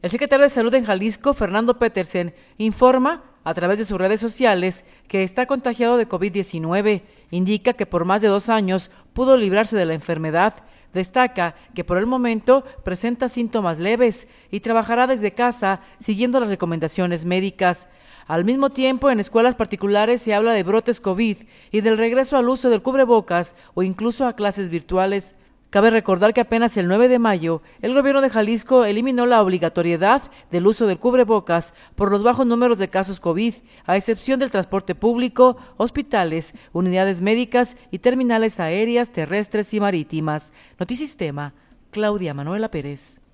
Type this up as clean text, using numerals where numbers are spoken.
El secretario de Salud en Jalisco, Fernando Petersen, informa a través de sus redes sociales que está contagiado de COVID-19. Indica que por más de 2 años pudo librarse de la enfermedad. Destaca que por el momento presenta síntomas leves y trabajará desde casa siguiendo las recomendaciones médicas. Al mismo tiempo, en escuelas particulares se habla de brotes COVID y del regreso al uso del cubrebocas o incluso a clases virtuales. Cabe recordar que apenas el 9 de mayo, el gobierno de Jalisco eliminó la obligatoriedad del uso del cubrebocas por los bajos números de casos COVID, a excepción del transporte público, hospitales, unidades médicas y terminales aéreas, terrestres y marítimas. Notisistema, Claudia Manuela Pérez.